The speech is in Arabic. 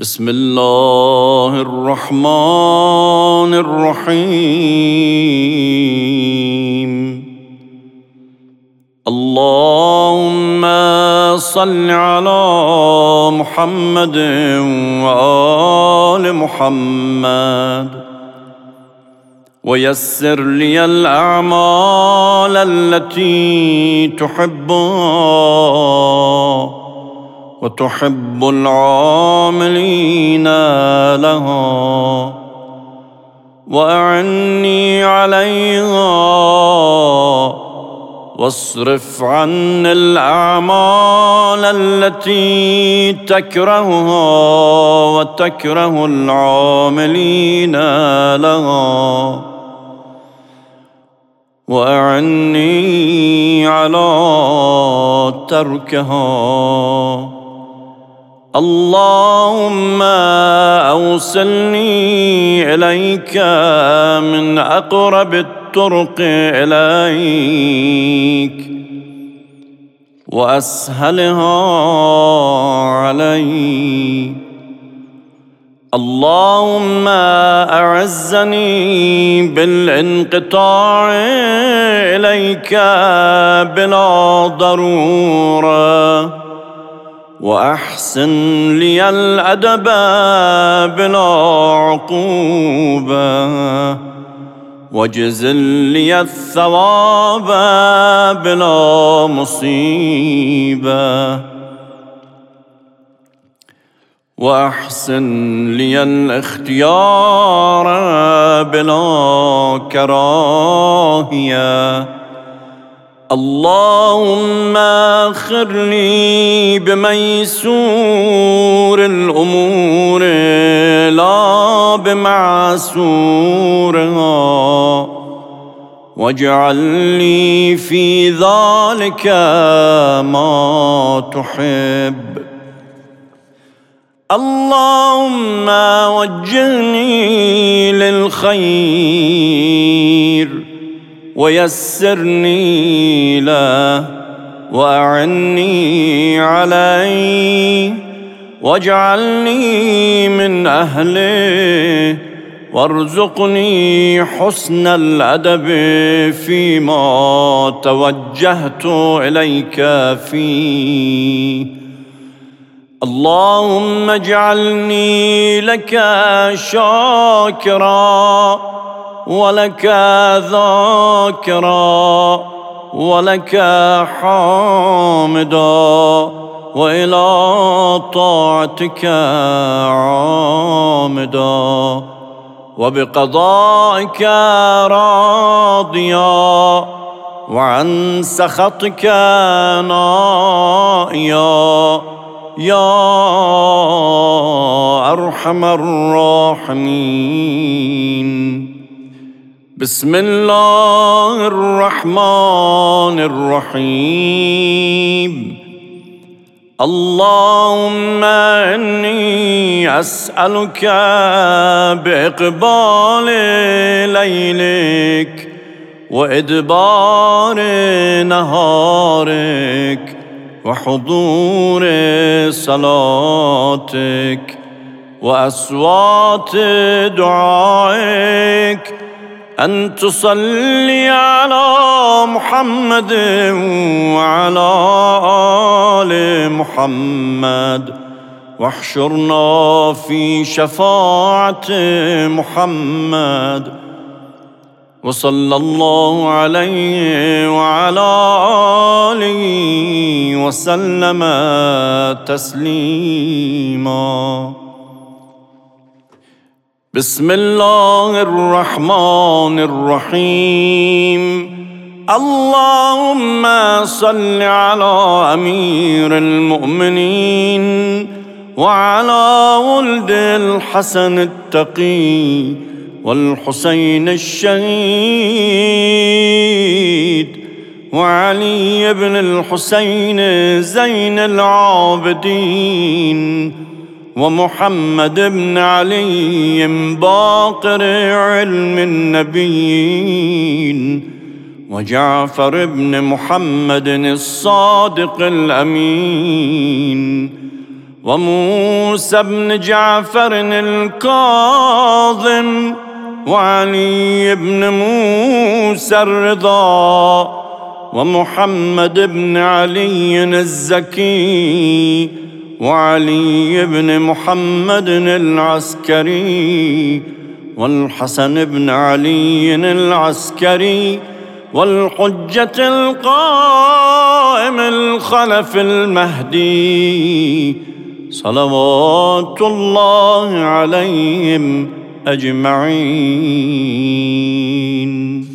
بسم الله الرحمن الرحيم. اللهم صل على محمد وآل محمد، ويسر لي الأعمال التي تحبها وتحب العاملين لها، وأعني عليها، واصرف عني الأعمال التي تكرهها وتكره العاملين لها، وأعني على تركها. اللهم أوصلني إليك من أقرب الطرق إليك، وأسهلها علي. اللهم أعزني بالانقطاع إليك بلا ضرورة، وأحسن لي الأدب بلا عقوبة، واجزل لي الثواب بلا مصيبة، وأحسن لي الاختيار بلا كراهية. اللهم اخر لي بميسور الأمور لا بمعسورها، واجعل لي في ذلك ما تحب. اللهم وجهني للخير ويسرني له، وأعني عليه، واجعلني من أهله، وارزقني حسن الأدب فيما توجهت إليك فيه. اللهم اجعلني لك شاكرا، ولك ذاكرا، ولك حامدا، وإلى طاعتك عامدا، وبقضائك راضيا، وعن سخطك نائيا، يا أرحم الراحمين. بسم الله الرحمن الرحيم. اللهم إني أسألك بإقبال ليلك وإدبار نهارك وحضور صلاتك وأصوات دعائك أن تصلي على محمد وعلى آل محمد، واحشرنا في شفاعة محمد، وصلى الله عليه وعلى آله وسلم تسليما. بسم الله الرحمن الرحيم. اللهم صل على أمير المؤمنين وعلى ولد الحسن التقي والحسين الشهيد وعلي بن الحسين زين العابدين ومحمد بن علي باقر علم النبيين وجعفر بن محمد الصادق الأمين وموسى بن جعفر الكاظم وعلي بن موسى الرضا ومحمد بن علي الزكي وعلي بن محمد العسكري والحسن بن علي العسكري والحجة القائم الخلف المهدي صلوات الله عليهم أجمعين.